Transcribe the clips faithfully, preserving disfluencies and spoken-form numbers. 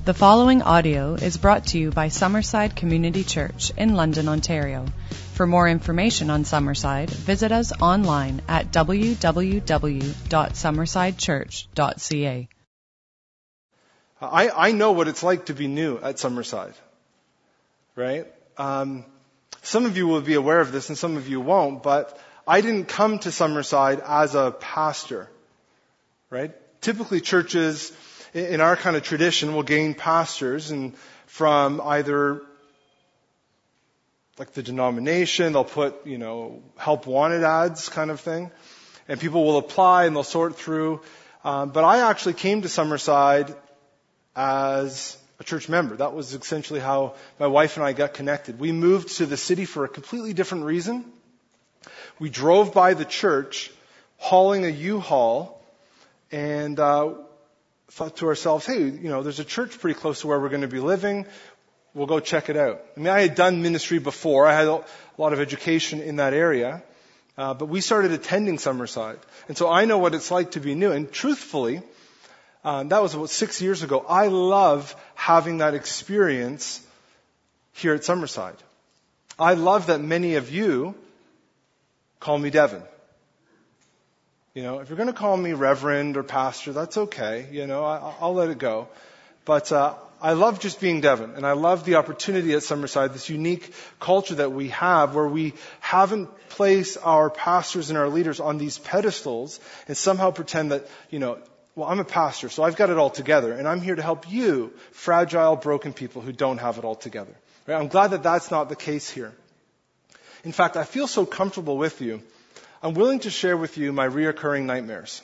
The following audio is brought to you by Summerside Community Church in London, Ontario. For more information on Summerside, visit us online at w w w dot summerside church dot c a. I, I know what it's like to be new at Summerside, right? Um, some of you will be aware of this and some of you won't, but I didn't come to Summerside as a pastor, right? Typically churches in our kind of tradition will gain pastors and from either like the denomination, they'll put, you know, help wanted ads kind of thing, and people will apply and they'll sort through. Um, but I actually came to Summerside as a church member. That was essentially how my wife and I got connected. We moved to the city for a completely different reason. We drove by the church hauling a U-Haul and uh, thought to ourselves, hey, you know, there's a church pretty close to where we're going to be living. We'll go check it out. I mean, I had done ministry before. I had a lot of education in that area. Uh, but we started attending Summerside. And so I know what it's like to be new. And truthfully, um, that was about six years ago. I love having that experience here at Summerside. I love that many of you call me Devin. You know, if you're going to call me Reverend or Pastor, that's okay. You know, I, I'll let it go. But uh, I love just being Devin, and I love the opportunity at Summerside, this unique culture that we have where we haven't placed our pastors and our leaders on these pedestals and somehow pretend that, you know, well, I'm a pastor, so I've got it all together, and I'm here to help you, fragile, broken people who don't have it all together. Right? I'm glad that that's not the case here. In fact, I feel so comfortable with you, I'm willing to share with you my reoccurring nightmares.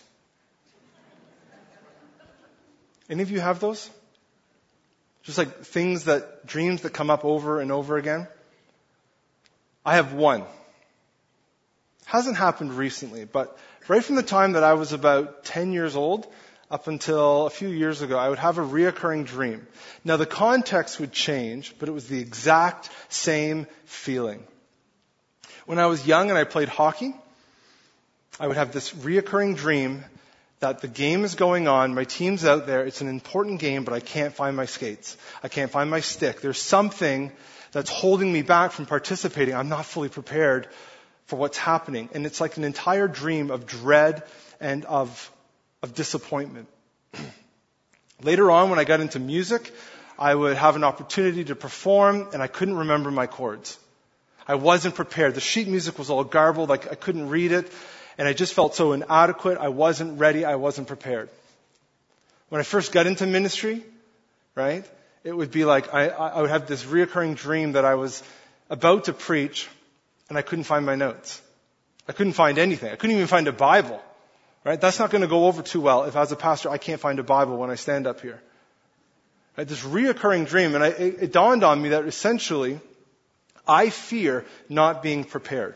Any of you have those? Just like things that, dreams that come up over and over again? I have one. Hasn't happened recently, but right from the time that I was about ten years old up until a few years ago, I would have a reoccurring dream. Now the context would change, but it was the exact same feeling. When I was young and I played hockey, I would have this reoccurring dream that the game is going on, my team's out there, it's an important game, but I can't find my skates. I can't find my stick. There's something that's holding me back from participating. I'm not fully prepared for what's happening. And it's like an entire dream of dread and of, of disappointment. Later on, when I got into music, I would have an opportunity to perform, and I couldn't remember my chords. I wasn't prepared. The sheet music was all garbled. I, I couldn't read it. And I just felt so inadequate. I wasn't ready. I wasn't prepared. When I first got into ministry, right, it would be like I, I would have this reoccurring dream that I was about to preach and I couldn't find my notes. I couldn't find anything. I couldn't even find a Bible, right? That's not going to go over too well if as a pastor I can't find a Bible when I stand up here. Right? This reoccurring dream, and I, it, it dawned on me that essentially I fear not being prepared.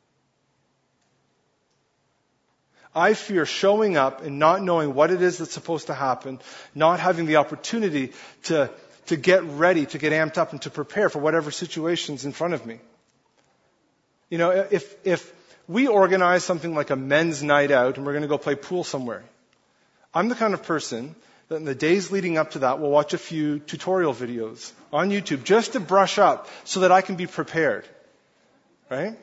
I fear showing up and not knowing what it is that's supposed to happen, not having the opportunity to, to get ready, to get amped up and to prepare for whatever situation's in front of me. You know, if, if we organize something like a men's night out and we're going to go play pool somewhere, I'm the kind of person that in the days leading up to that will watch a few tutorial videos on YouTube just to brush up so that I can be prepared. Right?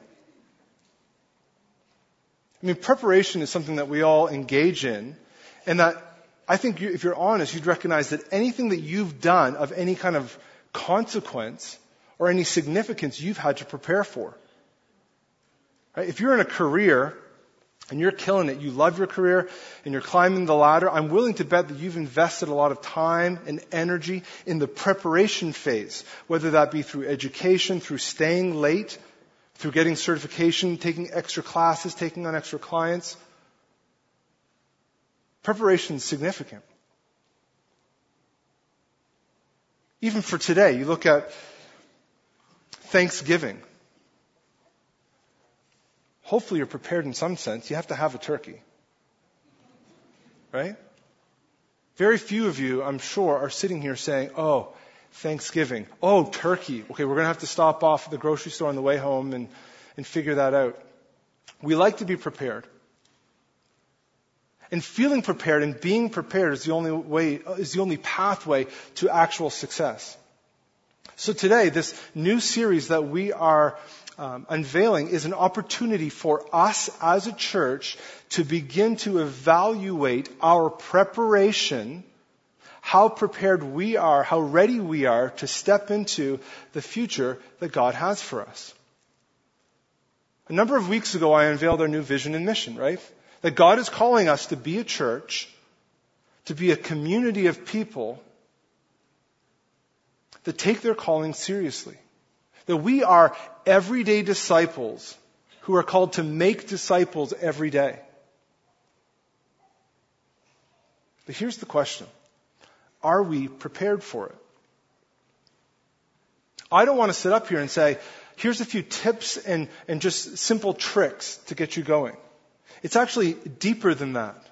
I mean, preparation is something that we all engage in, and that I think you, if you're honest, you'd recognize that anything that you've done of any kind of consequence or any significance you've had to prepare for. Right? If you're in a career and you're killing it, you love your career and you're climbing the ladder, I'm willing to bet that you've invested a lot of time and energy in the preparation phase, whether that be through education, through staying late, through getting certification, taking extra classes, taking on extra clients. Preparation is significant. Even for today, you look at Thanksgiving. Hopefully you're prepared in some sense. You have to have a turkey. Right? Very few of you, I'm sure, are sitting here saying, oh, Thanksgiving. Oh, turkey. Okay, we're going to have to stop off at the grocery store on the way home and, and figure that out. We like to be prepared. And feeling prepared and being prepared is the only way, is the only pathway to actual success. So today, this new series that we are um, unveiling is an opportunity for us as a church to begin to evaluate our preparation, how prepared we are, how ready we are to step into the future that God has for us. A number of weeks ago, I unveiled our new vision and mission, right? That God is calling us to be a church, to be a community of people that take their calling seriously. That we are everyday disciples who are called to make disciples every day. But here's the question. Are we prepared for it? I don't want to sit up here and say, here's a few tips and, and just simple tricks to get you going. It's actually deeper than that.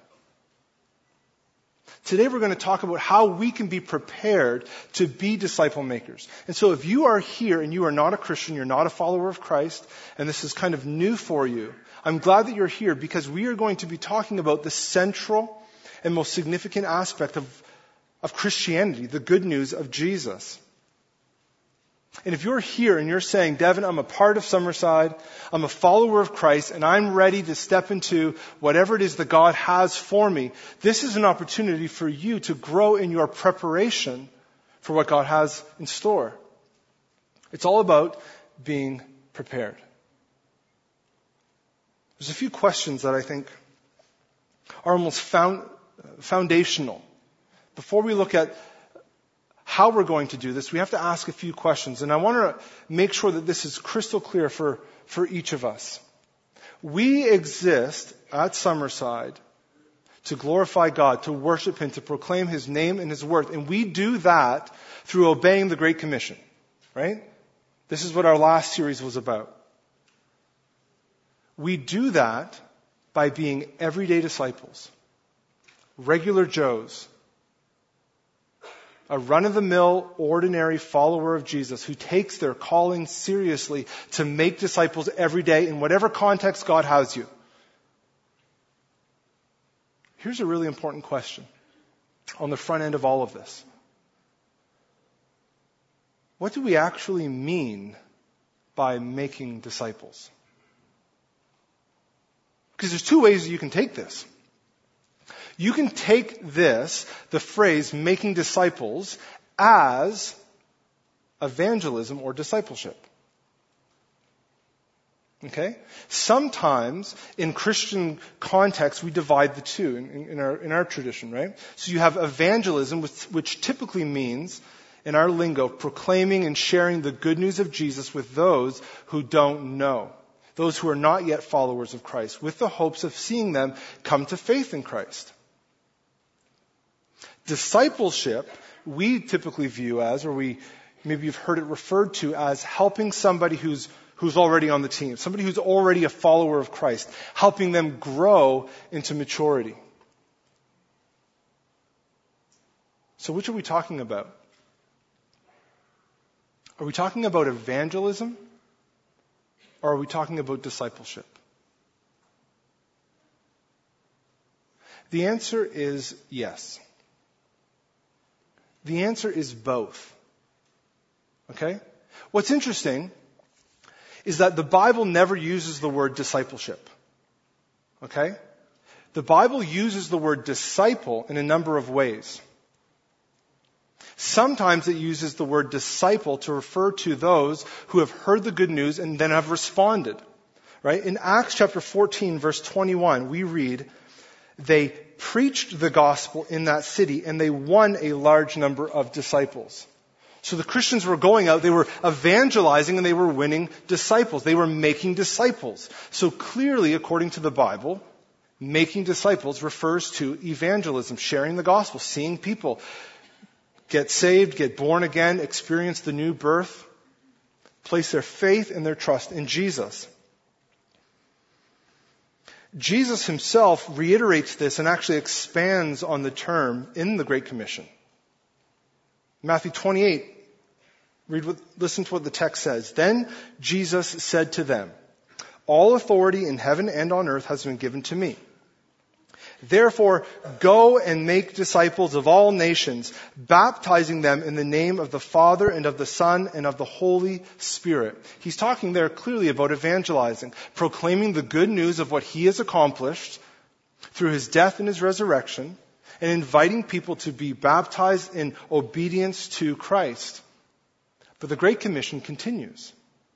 Today we're going to talk about how we can be prepared to be disciple makers. And so if you are here and you are not a Christian, you're not a follower of Christ, and this is kind of new for you, I'm glad that you're here because we are going to be talking about the central and most significant aspect of, of Christianity, the good news of Jesus. And if you're here and you're saying, Devin, I'm a part of Summerside, I'm a follower of Christ, and I'm ready to step into whatever it is that God has for me, this is an opportunity for you to grow in your preparation for what God has in store. It's all about being prepared. There's a few questions that I think are almost found, foundational. Before we look at how we're going to do this, we have to ask a few questions. And I want to make sure that this is crystal clear for, for each of us. We exist at Summerside to glorify God, to worship Him, to proclaim His name and His worth. And we do that through obeying the Great Commission. Right? This is what our last series was about. We do that by being everyday disciples. Regular Joes. A run-of-the-mill, ordinary follower of Jesus who takes their calling seriously to make disciples every day in whatever context God has you. Here's a really important question on the front end of all of this. What do we actually mean by making disciples? Because there's two ways you can take this. You can take this, the phrase making disciples, as evangelism or discipleship. Okay? Sometimes in Christian context we divide the two in, in, our, in our tradition, right? So you have evangelism, which, which typically means, in our lingo, proclaiming and sharing the good news of Jesus with those who don't know. Those who are not yet followers of Christ, with the hopes of seeing them come to faith in Christ. Discipleship, we typically view as, or we maybe you've heard it referred to as helping somebody who's who's already on the team, somebody who's already a follower of Christ, helping them grow into maturity. So which are we talking about? Are we talking about evangelism, or are we talking about discipleship? The answer is yes. The answer is both. Okay? What's interesting is that the Bible never uses the word discipleship. Okay? The Bible uses the word disciple in a number of ways. Sometimes it uses the word disciple to refer to those who have heard the good news and then have responded. Right? In Acts chapter fourteen, verse twenty-one, we read, they preached the gospel in that city and they won a large number of disciples. So the Christians were going out, they were evangelizing and they were winning disciples. They were making disciples. So clearly, according to the Bible, making disciples refers to evangelism, sharing the gospel, seeing people get saved, get born again, experience the new birth, place their faith and their trust in Jesus. Jesus himself reiterates this and actually expands on the term in the Great Commission. Matthew twenty-eight, read what, listen to what the text says. Then Jesus said to them, all authority in heaven and on earth has been given to me. Therefore, go and make disciples of all nations, baptizing them in the name of the Father and of the Son and of the Holy Spirit. He's talking there clearly about evangelizing, proclaiming the good news of what he has accomplished through his death and his resurrection, and inviting people to be baptized in obedience to Christ. But the Great Commission continues.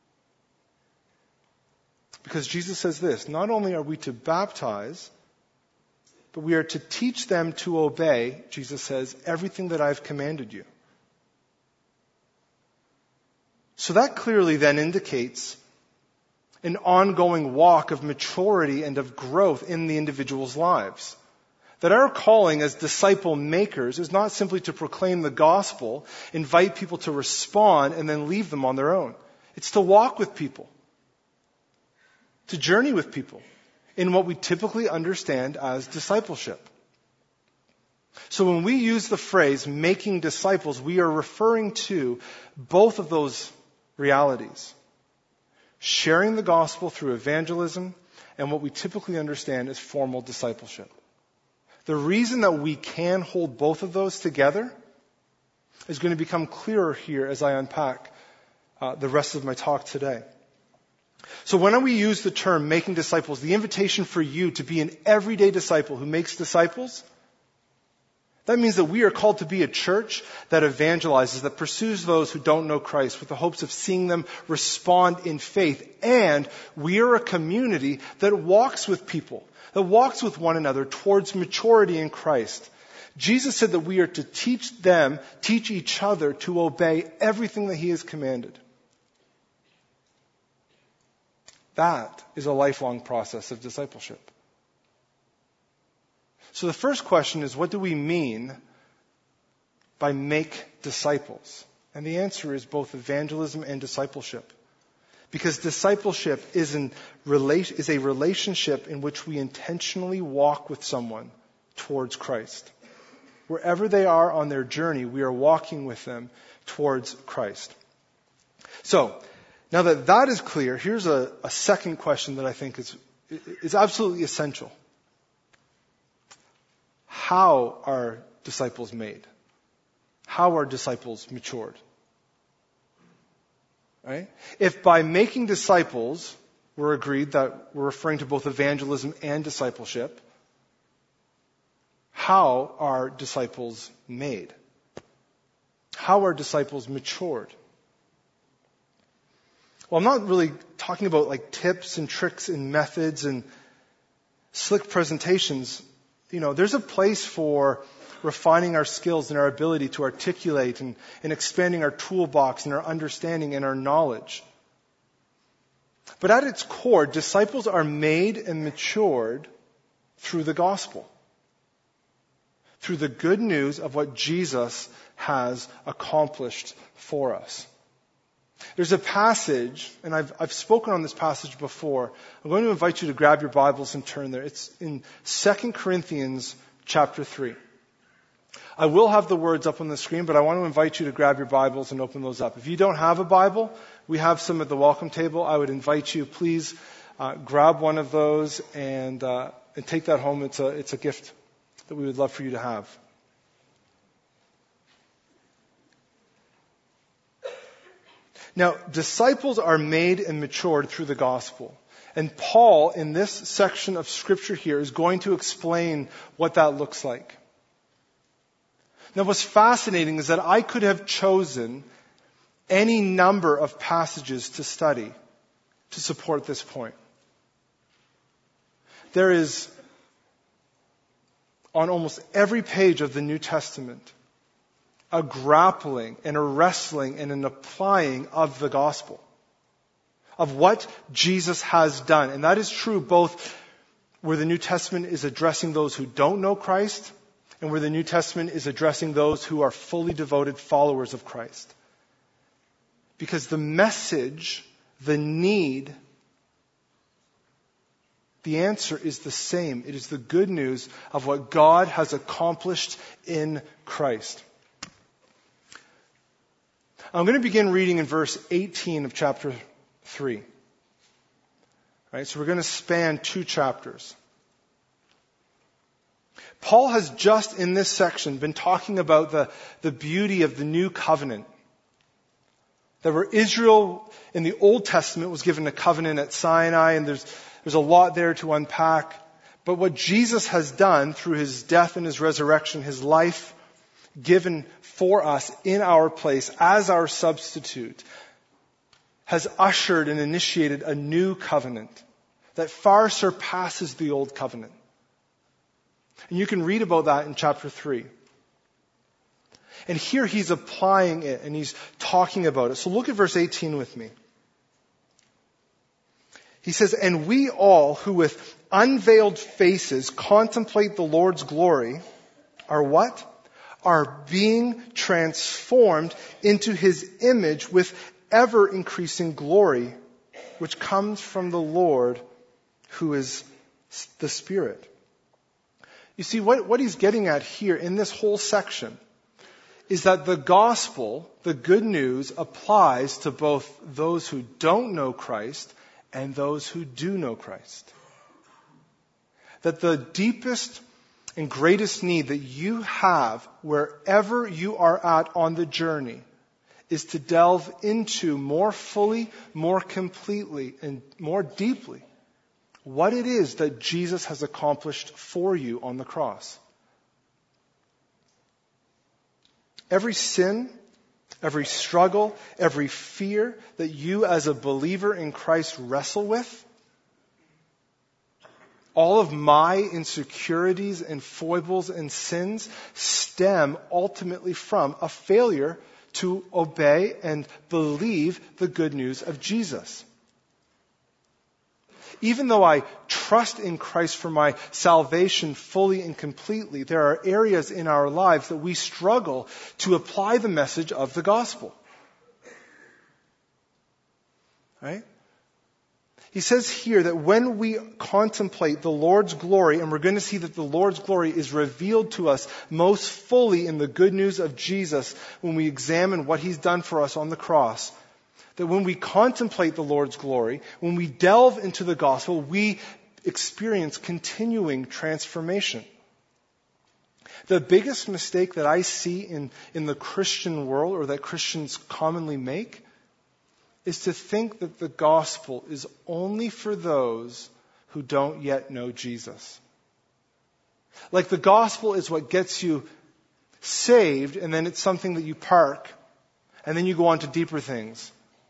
Because Jesus says this, not only are we to baptize, but we are to teach them to obey, Jesus says, everything that I've commanded you. So that clearly then indicates an ongoing walk of maturity and of growth in the individual's lives. That our calling as disciple makers is not simply to proclaim the gospel, invite people to respond, and then leave them on their own. It's to walk with people, to journey with people in what we typically understand as discipleship. So when we use the phrase making disciples, we are referring to both of those realities. Sharing the gospel through evangelism and what we typically understand as formal discipleship. The reason that we can hold both of those together is going to become clearer here as I unpack uh, the rest of my talk today. So when we use the term making disciples, the invitation for you to be an everyday disciple who makes disciples, that means that we are called to be a church that evangelizes, that pursues those who don't know Christ with the hopes of seeing them respond in faith. And we are a community that walks with people, that walks with one another towards maturity in Christ. Jesus said that we are to teach them, teach each other to obey everything that he has commanded. That is a lifelong process of discipleship. So the first question is, what do we mean by make disciples? And the answer is both evangelism and discipleship. Because discipleship is, in, is a relationship in which we intentionally walk with someone towards Christ. Wherever they are on their journey, we are walking with them towards Christ. So, now that that is clear, here's a, a second question that I think is, is absolutely essential. How are disciples made? How are disciples matured? Right? If by making disciples, we're agreed that we're referring to both evangelism and discipleship, how are disciples made? How are disciples matured? Well, I'm not really talking about like tips and tricks and methods and slick presentations. You know, there's a place for refining our skills and our ability to articulate and, and expanding our toolbox and our understanding and our knowledge. But at its core, disciples are made and matured through the gospel. Through the good news of what Jesus has accomplished for us. There's a passage, and I've, I've spoken on this passage before. I'm going to invite you to grab your Bibles and turn there. It's in Second Corinthians chapter three. I will have the words up on the screen, but I want to invite you to grab your Bibles and open those up. If you don't have a Bible, we have some at the welcome table. I would invite you, please uh, grab one of those and, uh, and take that home. It's a, it's a gift that we would love for you to have. Now, disciples are made and matured through the gospel. And Paul, in this section of Scripture here, is going to explain what that looks like. Now, what's fascinating is that I could have chosen any number of passages to study to support this point. There is, on almost every page of the New Testament, a grappling and a wrestling and an applying of the gospel, of what Jesus has done. And that is true both where the New Testament is addressing those who don't know Christ and where the New Testament is addressing those who are fully devoted followers of Christ. Because the message, the need, the answer is the same. It is the good news of what God has accomplished in Christ. I'm going to begin reading in verse eighteen of chapter three. Right, so we're going to span two chapters. Paul has just in this section been talking about the, the beauty of the new covenant. That where Israel in the Old Testament was given a covenant at Sinai, and there's, there's a lot there to unpack. But what Jesus has done through his death and his resurrection, his life given for us in our place as our substitute, has ushered and initiated a new covenant that far surpasses the old covenant. And you can read about that in chapter three. And here he's applying it and he's talking about it. So look at verse eighteen with me. He says, "And we all who with unveiled faces contemplate the Lord's glory are what? Are being transformed into his image with ever increasing glory, which comes from the Lord who is the Spirit." You see, what, what he's getting at here in this whole section is that the gospel, the good news, applies to both those who don't know Christ and those who do know Christ. That the deepest and greatest need that you have wherever you are at on the journey is to delve into more fully, more completely, and more deeply what it is that Jesus has accomplished for you on the cross. Every sin, every struggle, every fear that you as a believer in Christ wrestle with, all of my insecurities and foibles and sins stem ultimately from a failure to obey and believe the good news of Jesus. Even though I trust in Christ for my salvation fully and completely, there are areas in our lives that we struggle to apply the message of the gospel. Right? He says here that when we contemplate the Lord's glory, and we're going to see that the Lord's glory is revealed to us most fully in the good news of Jesus when we examine what he's done for us on the cross, that when we contemplate the Lord's glory, when we delve into the gospel, we experience continuing transformation. The biggest mistake that I see in, in the Christian world, or that Christians commonly make, is to think that the gospel is only for those who don't yet know Jesus. Like the gospel is what gets you saved, and then it's something that you park, and then you go on to deeper things.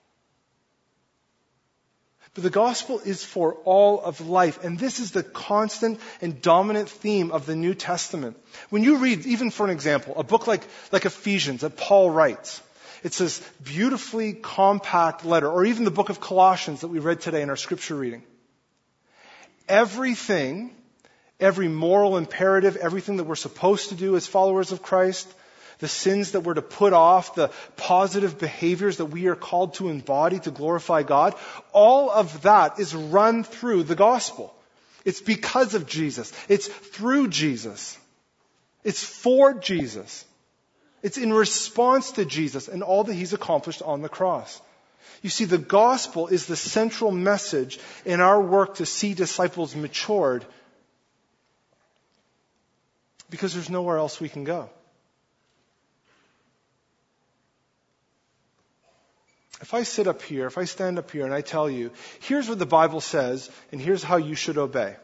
But the gospel is for all of life. And this is the constant and dominant theme of the New Testament. When you read, even for an example, a book like, like Ephesians that Paul writes, it's this beautifully compact letter, or even the book of Colossians that we read today in our scripture reading. Everything, every moral imperative, everything that we're supposed to do as followers of Christ, the sins that we're to put off, the positive behaviors that we are called to embody to glorify God, all of that is run through the gospel. It's because of Jesus. It's through Jesus. It's for Jesus. It's in response to Jesus and all that he's accomplished on the cross. You see, the gospel is the central message in our work to see disciples matured, because there's nowhere else we can go. If I sit up here, if I stand up here and I tell you, here's what the Bible says and here's how you should obey.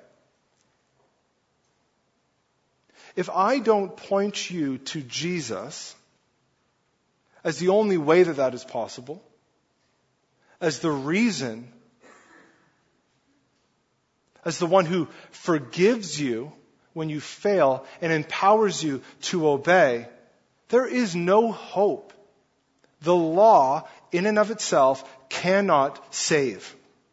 If I don't point you to Jesus as the only way that that is possible, as the reason, as the one who forgives you when you fail and empowers you to obey, there is no hope. The law, in and of itself, cannot save.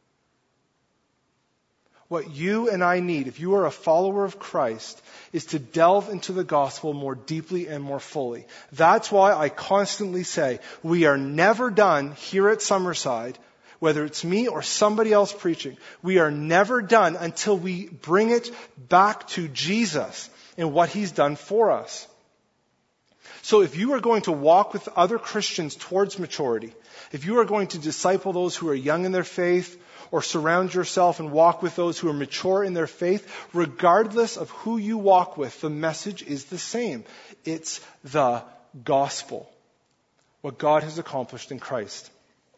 What you and I need, if you are a follower of Christ, is to delve into the gospel more deeply and more fully. That's why I constantly say, we are never done here at Summerside, whether it's me or somebody else preaching. We are never done until we bring it back to Jesus and what he's done for us. So if you are going to walk with other Christians towards maturity, if you are going to disciple those who are young in their faith, or surround yourself and walk with those who are mature in their faith, regardless of who you walk with, the message is the same. It's the gospel, what God has accomplished in Christ.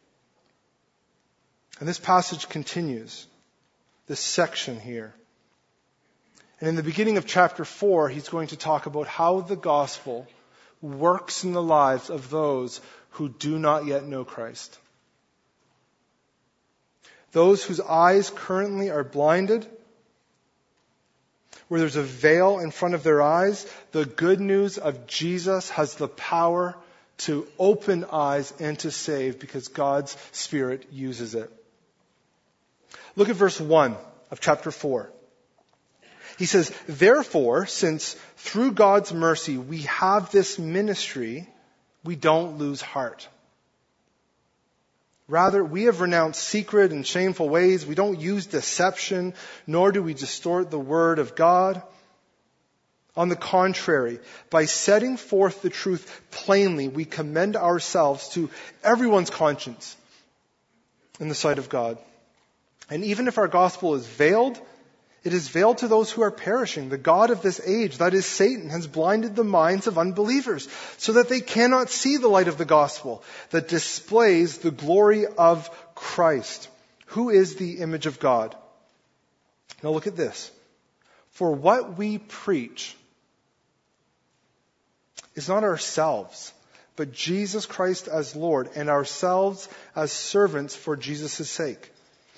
And this passage continues, this section here. And in the beginning of chapter four, he's going to talk about how the gospel works in the lives of those who do not yet know Christ. Those whose eyes currently are blinded, where there's a veil in front of their eyes, the good news of Jesus has the power to open eyes and to save because God's Spirit uses it. Look at verse one of chapter four. He says, therefore, since through God's mercy we have this ministry, we don't lose heart. Rather, we have renounced secret and shameful ways. We don't use deception, nor do we distort the word of God. On the contrary, by setting forth the truth plainly, we commend ourselves to everyone's conscience in the sight of God. And even if our gospel is veiled, it is veiled to those who are perishing. The God of this age, that is Satan, has blinded the minds of unbelievers so that they cannot see the light of the gospel that displays the glory of Christ, who is the image of God. Now look at this. For what we preach is not ourselves, but Jesus Christ as Lord, and ourselves as servants for Jesus' sake.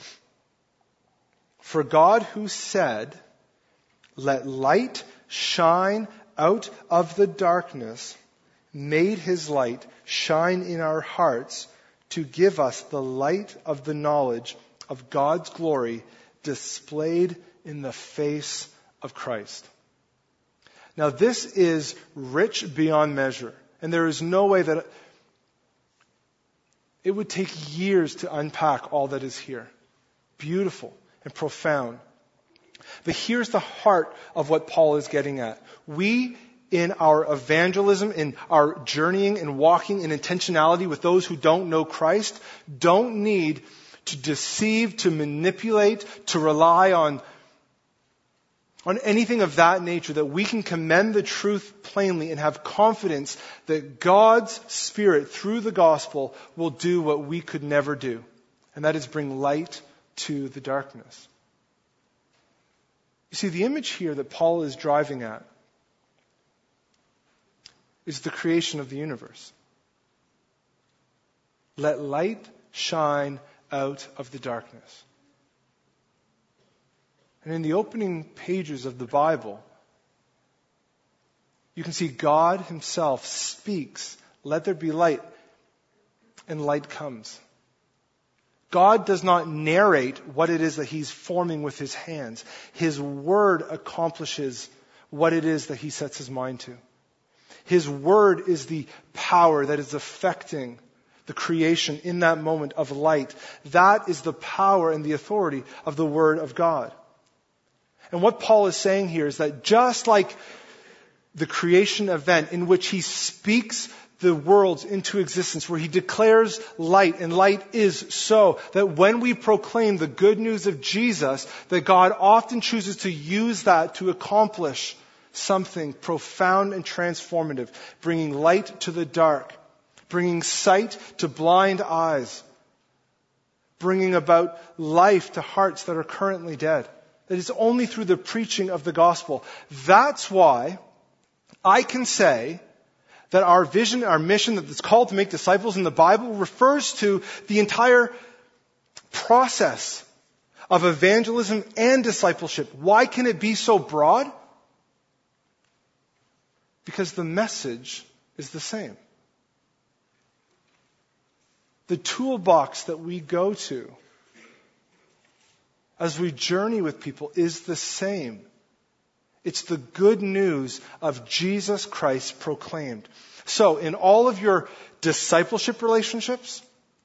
For God who said, let light shine out of the darkness, made his light shine in our hearts to give us the light of the knowledge of God's glory displayed in the face of Christ. Now this is rich beyond measure, and there is no way that it would take years to unpack all that is here. Beautiful and profound. But here's the heart of what Paul is getting at. We, in our evangelism, in our journeying and walking in intentionality with those who don't know Christ, don't need to deceive, to manipulate, to rely on, on anything of that nature, that we can commend the truth plainly and have confidence that God's Spirit, through the gospel, will do what we could never do. And that is bring light to the darkness. You see, the image here that Paul is driving at is the creation of the universe. Let light shine out of the darkness. And in the opening pages of the Bible, you can see God himself speaks, let there be light, and light comes. God does not narrate what it is that he's forming with his hands. His word accomplishes what it is that he sets his mind to. His word is the power that is affecting the creation in that moment of light. That is the power and the authority of the word of God. And what Paul is saying here is that just like the creation event in which he speaks the worlds into existence, where he declares light, and light is so, that when we proclaim the good news of Jesus, that God often chooses to use that to accomplish something profound and transformative, bringing light to the dark, bringing sight to blind eyes, bringing about life to hearts that are currently dead. That is only through the preaching of the gospel. That's why I can say that our vision, our mission, that it's called to make disciples in the Bible, refers to the entire process of evangelism and discipleship. Why can it be so broad? Because the message is the same. The toolbox that we go to as we journey with people is the same. It's the good news of Jesus Christ proclaimed. So, in all of your discipleship relationships,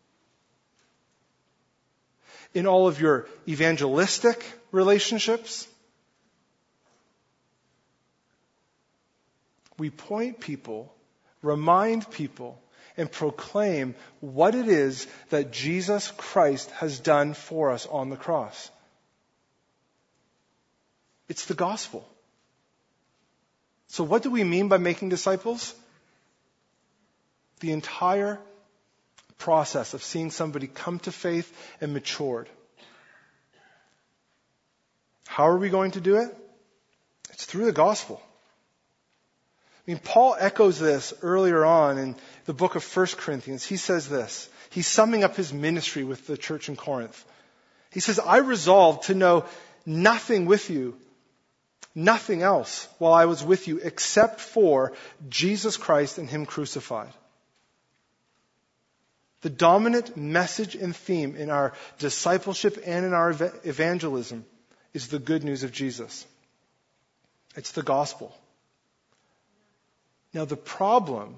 in all of your evangelistic relationships, we point people, remind people, and proclaim what it is that Jesus Christ has done for us on the cross. It's the gospel. So what do we mean by making disciples? The entire process of seeing somebody come to faith and matured. How are we going to do it? It's through the gospel. I mean, Paul echoes this earlier on in the book of First Corinthians. He says this. He's summing up his ministry with the church in Corinth. He says, I resolved to know nothing with you, nothing else while I was with you except for Jesus Christ and Him crucified. The dominant message and theme in our discipleship and in our evangelism is the good news of Jesus. It's the gospel. Now the problem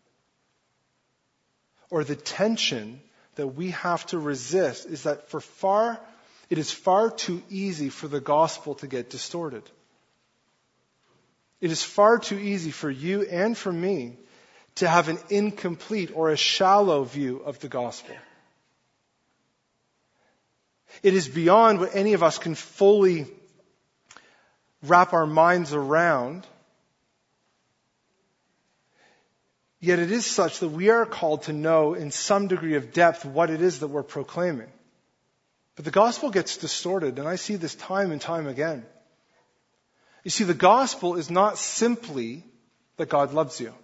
or the tension that we have to resist is that for far, it is far too easy for the gospel to get distorted. It is far too easy for you and for me to have an incomplete or a shallow view of the gospel. It is beyond what any of us can fully wrap our minds around. Yet it is such that we are called to know in some degree of depth what it is that we're proclaiming. But the gospel gets distorted, and I see this time and time again. You see, the gospel is not simply that God loves you.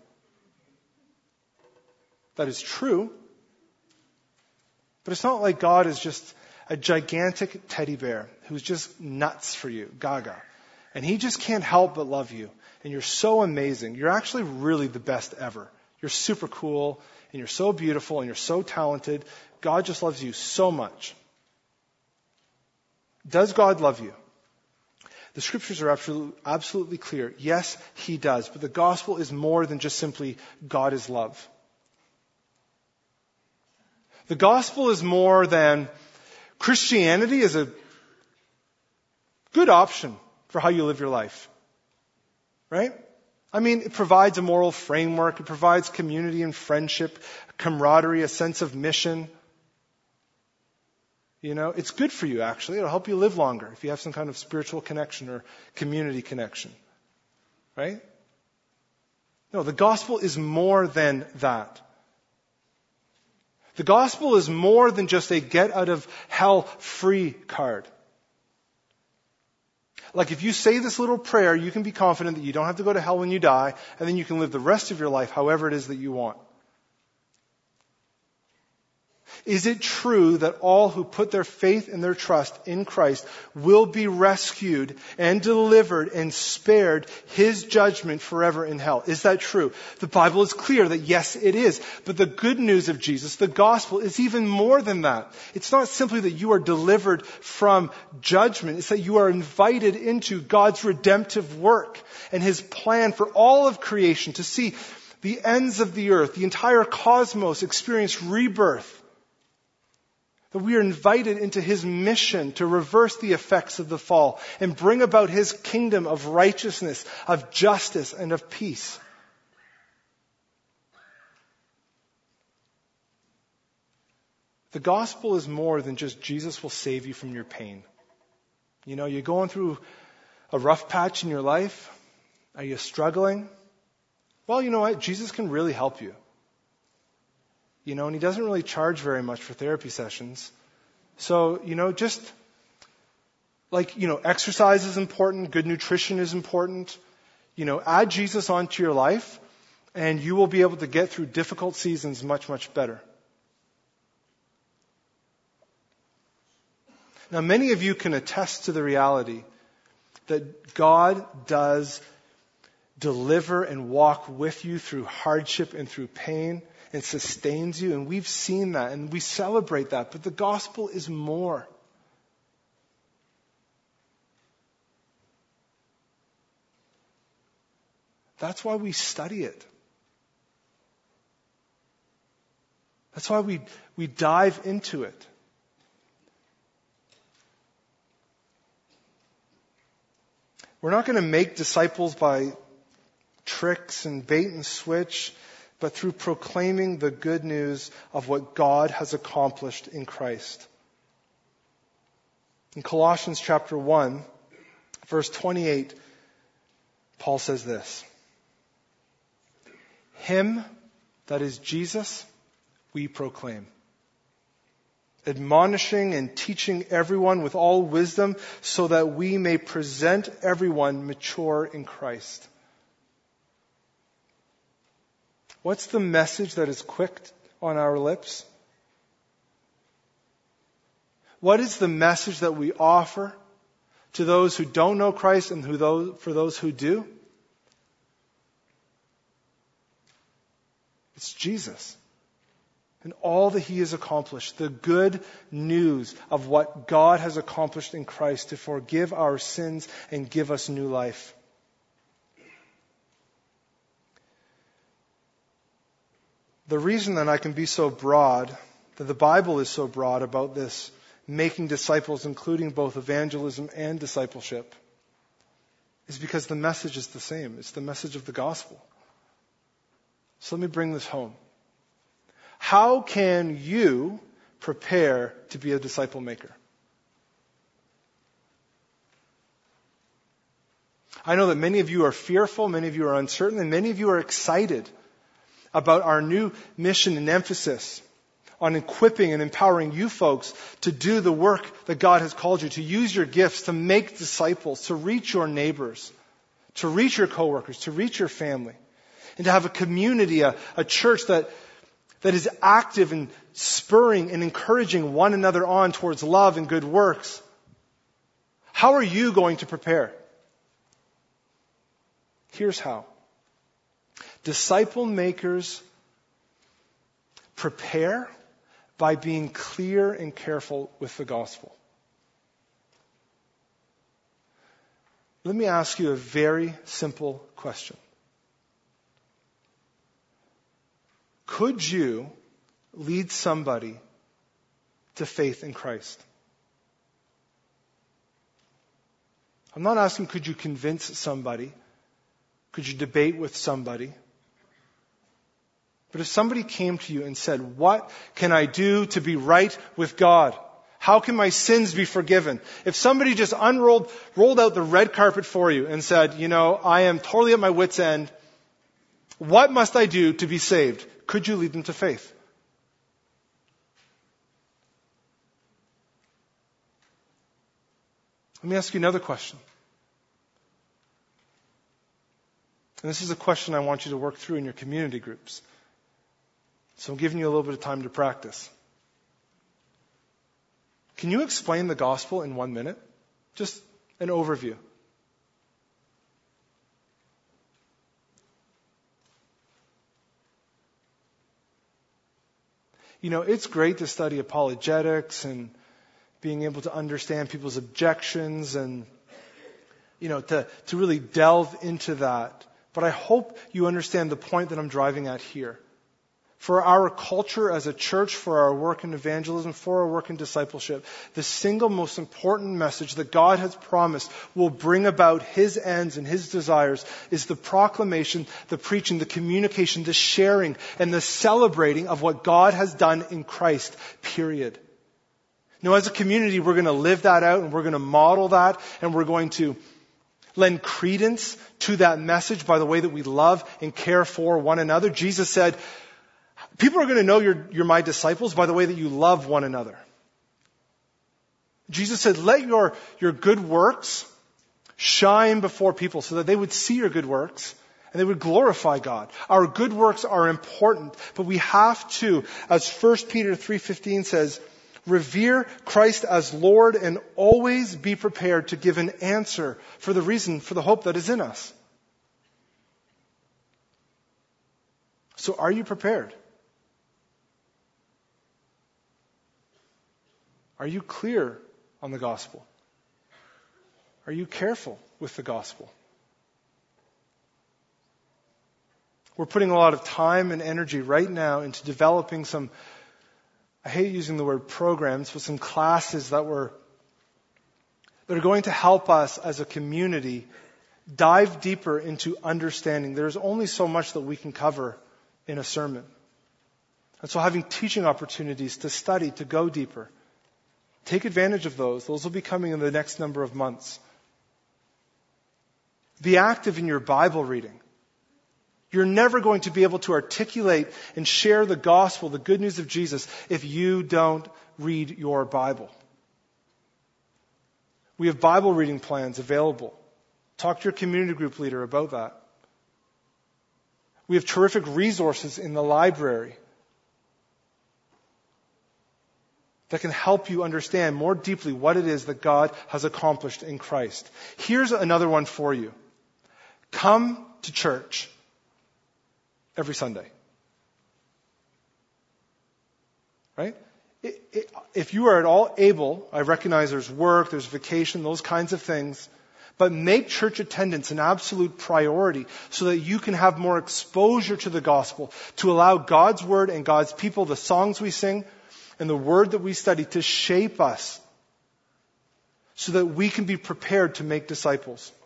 That is true. But it's not like God is just a gigantic teddy bear who's just nuts for you, gaga. And He just can't help but love you. And you're so amazing. You're actually really the best ever. You're super cool, and you're so beautiful, and you're so talented. God just loves you so much. Does God love you? The scriptures are absolutely, absolutely clear. Yes, He does. But the gospel is more than just simply God is love. The gospel is more than Christianity is a good option for how you live your life. Right? I mean, it provides a moral framework. It provides community and friendship, camaraderie, a sense of mission. You know, it's good for you, actually. It'll help you live longer if you have some kind of spiritual connection or community connection. Right? No, the gospel is more than that. The gospel is more than just a get-out-of-hell-free card. Like if you say this little prayer, you can be confident that you don't have to go to hell when you die, and then you can live the rest of your life however it is that you want. Is it true that all who put their faith and their trust in Christ will be rescued and delivered and spared His judgment forever in hell? Is that true? The Bible is clear that yes, it is. But the good news of Jesus, the gospel, is even more than that. It's not simply that you are delivered from judgment. It's that you are invited into God's redemptive work and His plan for all of creation to see the ends of the earth, the entire cosmos experience rebirth. That we are invited into His mission to reverse the effects of the fall and bring about His kingdom of righteousness, of justice, and of peace. The gospel is more than just Jesus will save you from your pain. You know, you're going through a rough patch in your life. Are you struggling? Well, you know what? Jesus can really help you. You know, and He doesn't really charge very much for therapy sessions. So, you know, just like, you know, exercise is important. Good nutrition is important. You know, add Jesus onto your life and you will be able to get through difficult seasons much, much better. Now, many of you can attest to the reality that God does deliver and walk with you through hardship and through pain. It sustains you, and we've seen that, and we celebrate that. But the gospel is more. That's why we study it. That's why we, we dive into it. We're not going to make disciples by tricks and bait and switch. but through proclaiming the good news of what God has accomplished in Christ. In Colossians chapter one, verse twenty-eight, Paul says this: Him, that is Jesus, we proclaim, admonishing and teaching everyone with all wisdom, so that we may present everyone mature in Christ. What's the message that is quick on our lips? What is the message that we offer to those who don't know Christ and who those, for those who do? It's Jesus and all that He has accomplished. The good news of what God has accomplished in Christ to forgive our sins and give us new life. The reason that I can be so broad, that the Bible is so broad about this, making disciples, including both evangelism and discipleship, is because the message is the same. It's the message of the gospel. So let me bring this home. How can you prepare to be a disciple maker? I know that many of you are fearful, many of you are uncertain, and many of you are excited about our new mission and emphasis on equipping and empowering you folks to do the work that God has called you, to use your gifts, to make disciples, to reach your neighbors, to reach your coworkers, to reach your family, and to have a community, a, a church that, that is active in spurring and encouraging one another on towards love and good works. How are you going to prepare? Here's how. Disciple makers prepare by being clear and careful with the gospel. Let me ask you a very simple question. Could you lead somebody to faith in Christ? I'm not asking could you convince somebody, could you debate with somebody? But if somebody came to you and said, what can I do to be right with God? How can my sins be forgiven? If somebody just unrolled, rolled out the red carpet for you and said, you know, I am totally at my wit's end. What must I do to be saved? Could you lead them to faith? Let me ask you another question. And this is a question I want you to work through in your community groups. So I'm giving you a little bit of time to practice. Can you explain the gospel in one minute? Just an overview. You know, it's great to study apologetics and being able to understand people's objections and, you know, to, to really delve into that. But I hope you understand the point that I'm driving at here. For our culture as a church, for our work in evangelism, for our work in discipleship, the single most important message that God has promised will bring about His ends and His desires is the proclamation, the preaching, the communication, the sharing, and the celebrating of what God has done in Christ, period. Now, as a community, we're going to live that out and we're going to model that and we're going to lend credence to that message by the way that we love and care for one another. Jesus said, people are going to know you're, you're my disciples by the way that you love one another. Jesus said, let your, your good works shine before people so that they would see your good works and they would glorify God. Our good works are important, but we have to, as First Peter three fifteen says, revere Christ as Lord and always be prepared to give an answer for the reason, for the hope that is in us. So are you prepared? Are you clear on the gospel? Are you careful with the gospel? We're putting a lot of time and energy right now into developing some, I hate using the word programs, but some classes that were that are going to help us as a community dive deeper into understanding. There's only so much that we can cover in a sermon. And so having teaching opportunities to study, to go deeper, take advantage of those. Those will be coming in the next number of months. Be active in your Bible reading. You're never going to be able to articulate and share the gospel, the good news of Jesus, if you don't read your Bible. We have Bible reading plans available. Talk to your community group leader about that. We have terrific resources in the library that can help you understand more deeply what it is that God has accomplished in Christ. Here's another one for you. Come to church every Sunday. Right? It, it, if you are at all able, I recognize there's work, there's vacation, those kinds of things, but make church attendance an absolute priority so that you can have more exposure to the gospel, to allow God's word and God's people, the songs we sing and the word that we study, to shape us so that we can be prepared to make disciples.